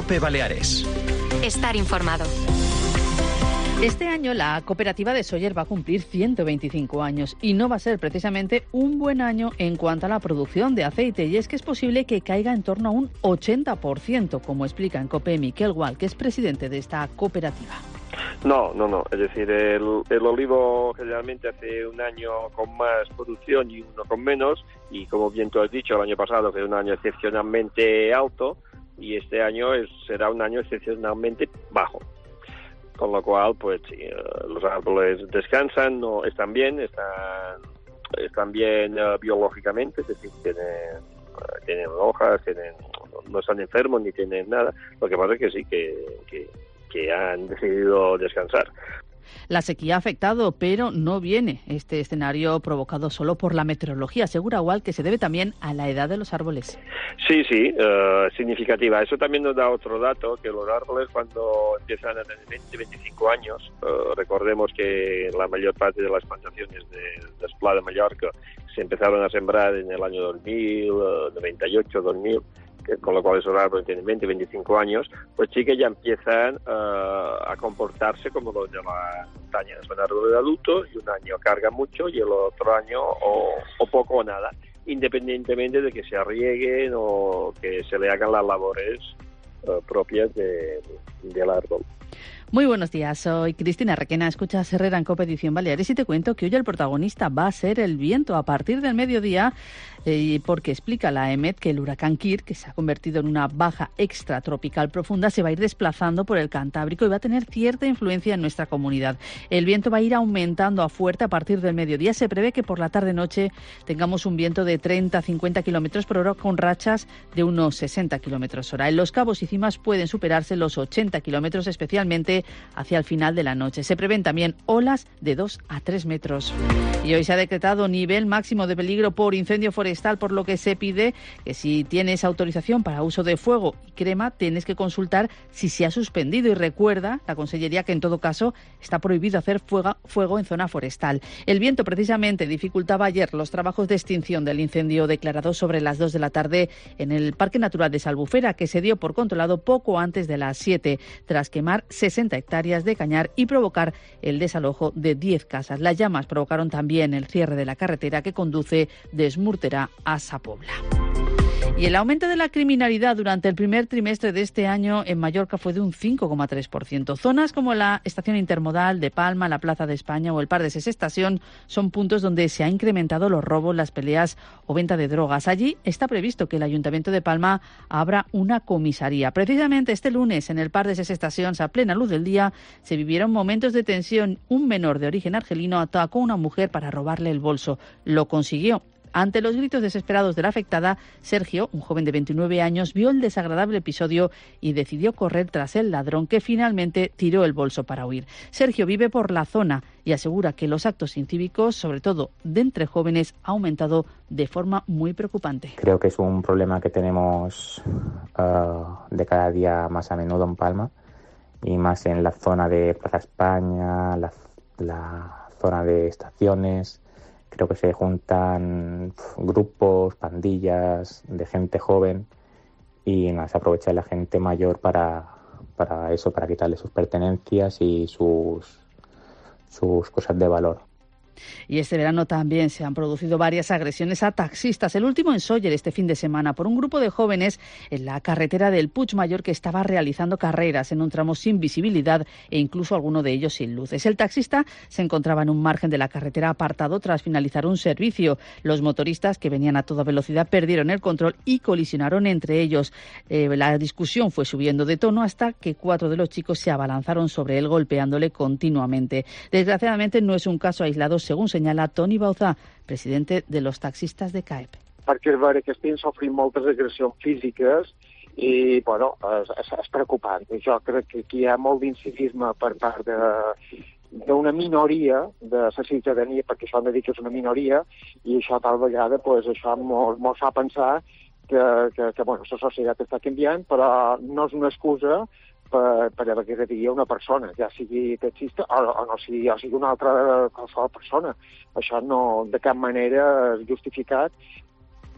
COPE Baleares. Estar informado. Este año la cooperativa de Sóller va a cumplir 125 años y no va a ser precisamente un buen año en cuanto a la producción de aceite, y es que es posible que caiga en torno a un 80%, como explica en COPE Miquel Gual, que es presidente de esta cooperativa. No. Es decir, el olivo generalmente hace un año con más producción y uno con menos, y como bien tú has dicho, el año pasado fue un año excepcionalmente alto y este año será un año excepcionalmente bajo. Con lo cual, pues sí, los árboles descansan, no están bien biológicamente, es decir, tienen hojas, no están enfermos ni tienen nada. Lo que pasa es que sí, que han decidido descansar. La sequía ha afectado, pero no viene este escenario provocado solo por la meteorología. Asegura Gual que se debe también a la edad de los árboles. Sí, significativa. Eso también nos da otro dato, que los árboles cuando empiezan a tener 20, 25 años, recordemos que la mayor parte de las plantaciones de Esplà de Mallorca se empezaron a sembrar en el año 2000, 98, 2000, con lo cual esos árboles tienen 20, 25 años, pues sí que ya empiezan a comportarse como los de la montaña. Son árboles adultos y un año cargan mucho y el otro año o poco o nada, independientemente de que se arrieguen o que se le hagan las labores propias del árbol. Muy buenos días, soy Cristina Requena, escuchas Herrera en COPE Edición Baleares y te cuento que hoy el protagonista va a ser el viento a partir del mediodía, porque explica la EMET que el huracán Kir, que se ha convertido en una baja extratropical profunda, se va a ir desplazando por el Cantábrico y va a tener cierta influencia en nuestra comunidad. El viento va a ir aumentando a fuerte a partir del mediodía. Se prevé que por la tarde-noche tengamos un viento de 30-50 kilómetros por hora con rachas de unos 60 kilómetros hora. En los cabos y cimas pueden superarse los 80 kilómetros, especialmente hacia el final de la noche. Se prevén también olas de 2 a 3 metros. Y hoy se ha decretado nivel máximo de peligro por incendio forestal, por lo que se pide que si tienes autorización para uso de fuego y crema, tienes que consultar si se ha suspendido. Y recuerda la Consellería que en todo caso está prohibido hacer fuego en zona forestal. El viento precisamente dificultaba ayer los trabajos de extinción del incendio declarado sobre las 2 de la tarde en el Parque Natural de Salbufera, que se dio por controlado poco antes de las 7, tras quemar 60 hectáreas de cañar y provocar el desalojo de 10 casas. Las llamas provocaron también el cierre de la carretera que conduce de Esmúrtera a Sa Pobla. Y el aumento de la criminalidad durante el primer trimestre de este año en Mallorca fue de un 5,3%. Zonas como la estación intermodal de Palma, la Plaza de España o el Parc de Ses Estación son puntos donde se ha incrementado los robos, las peleas o venta de drogas. Allí está previsto que el Ayuntamiento de Palma abra una comisaría. Precisamente este lunes en el Parc de Ses Estación, a plena luz del día, se vivieron momentos de tensión. Un menor de origen argelino atacó a una mujer para robarle el bolso. Lo consiguió. Ante los gritos desesperados de la afectada, Sergio, un joven de 29 años, vio el desagradable episodio y decidió correr tras el ladrón, que finalmente tiró el bolso para huir. Sergio vive por la zona y asegura que los actos incívicos, sobre todo de entre jóvenes, ha aumentado de forma muy preocupante. Creo que es un problema que tenemos de cada día más a menudo en Palma, y más en la zona de Plaza España, la zona de estaciones. Creo que se juntan grupos, pandillas de gente joven y se aprovecha la gente mayor para quitarle sus pertenencias y sus cosas de valor. Y este verano también se han producido varias agresiones a taxistas. El último en Sóller este fin de semana por un grupo de jóvenes en la carretera del Puigmayor, que estaba realizando carreras en un tramo sin visibilidad e incluso alguno de ellos sin luces. El taxista se encontraba en un margen de la carretera apartado tras finalizar un servicio. Los motoristas, que venían a toda velocidad, perdieron el control y colisionaron entre ellos. La discusión fue subiendo de tono hasta que 4 de los chicos se abalanzaron sobre él, golpeándole continuamente. Desgraciadamente no es un caso aislado, según senyala Toni Bauzà, presidente de los taxistes de CAEP. Perquè és vera que estem sofrint moltes agressions físiques i, bueno, és preocupant. Jo crec que aquí hi ha molt d'incivisme per part d'una minoria de la ciutadania, perquè això hem de dir que és una minoria, i això tal vegada pues, això mos fa pensar que bueno, la societat està canviant, però no és una excusa per agredir una persona, ja sigui taxista o no sigui, una altra qualsevol persona. Això no, de cap manera és justificat